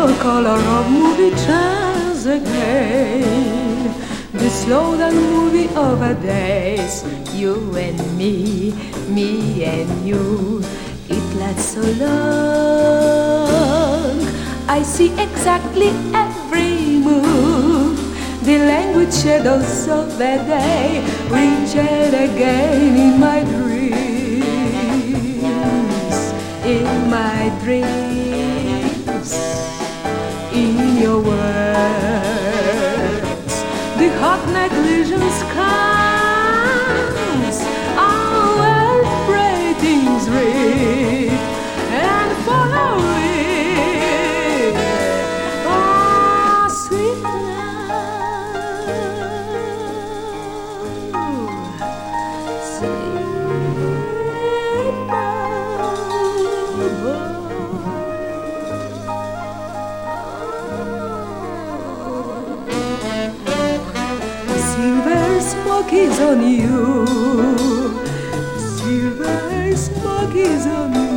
color of movie turns again. The slow down movie of our days. You and me and you. It lasts so long. I see exactly every move. The language shadows of that day reach again in my dreams. In my dreams. In your words, the hot negligence comes. Always pray things read and follow it. Oh, sweet love, sweet love. Silver smoke is on you. Silver smoke is on you.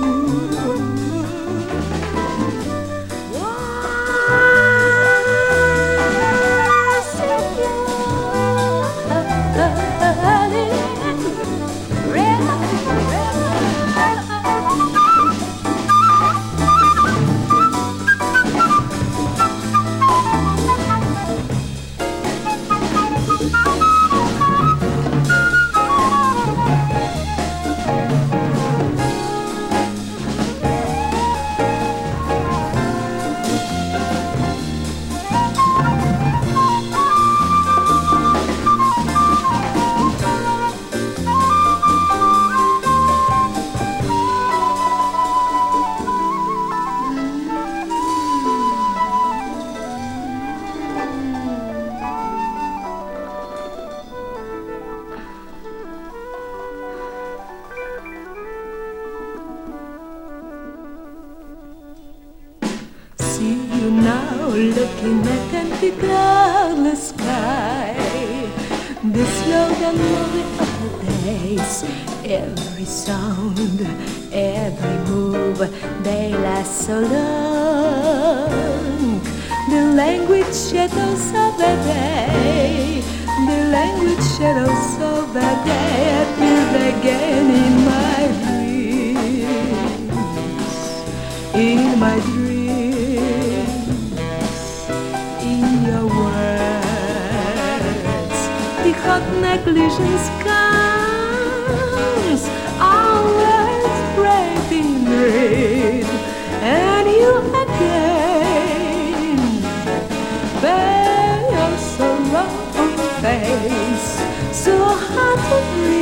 See you now looking at empty cloudless sky. The slow down moving of the days. Every sound, every move, they last so long. The language shadows of the day. The language shadows of the day appeared again in my dreams. In my dreams. The hot negligence comes, always bright in red, and you again bear your sorrowful face, so hard to breathe.